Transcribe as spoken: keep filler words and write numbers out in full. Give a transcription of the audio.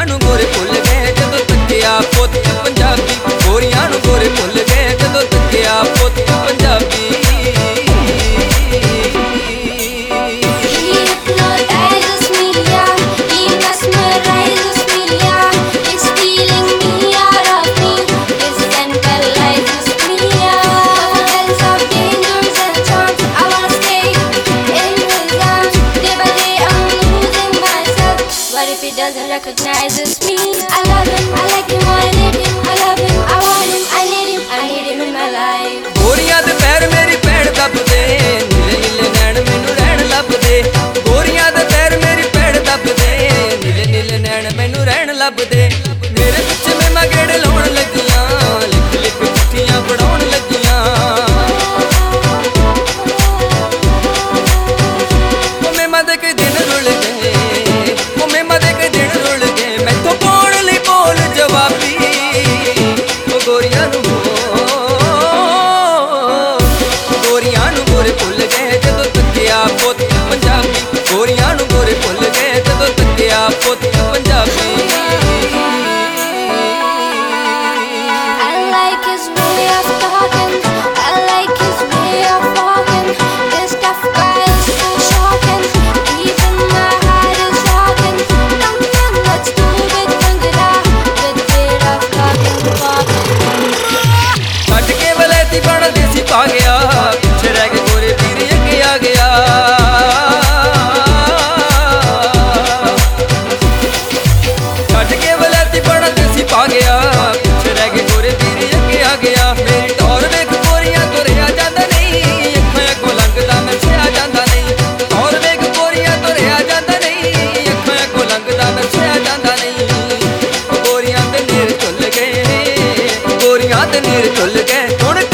नू गोरे भुल गए जदों तक्किया पुत पंजाबी, गोरियां नू गोरे भुल गए जदों तक्किया पुत Punjabi. Doesn't recognize it's me. I love him, I like him, I need him, I love him, I want him, I need him, I need him in my life. गोरियां दे पैर मेरी भैन दबदे, नीले नीले नैन मैनू रहन लभदे। गोरियां दे पैर मेरी भैन दबदे, नीले नीले नैन मैनू रहन लभदे। मेरे पिछे में मैं गेड़ लाउण लगियां, लिख लिख चिट्ठियां पढ़ाउण लगियां। ओ मेमा दे के दिन रुल गए, ओ मेमा दे के दिन रुल गए, मैथों पाउण लई बोल जवाबी। ओ गोरियां नू गोरियां नू गोरे भुल गए जदों तक्किया पुत पंजाबी, गोरियां नू गोरे भुल गए जदों तक्किया पुत Punjabi. I like his way of talking, I like his way of walking. This tough guy is so shocking, even my heart is rocking. Come on, let's do it, bhangra, with bit of talking, walking. छड्ड के वलैती बण देसी पा गया, पिछे रह के गोरे पीर अगे आ गया। छड्ड के वलैती बण देसी पा गया, पिछे रह के गोरे पीर अगे आ गया। मेरी टौर वेख गोरियां तुरिया जांदा नहीं, अखां अगों लंघदा मैं सिया जांदा नहीं। टौर वेख गोरियां तुरिया जांदा नहीं, अखां अगों लंघदा मैं सिया जांदा नहीं। गोरियां ते नीर चुल गए, गोरियां ते नीर चुल गए, हुण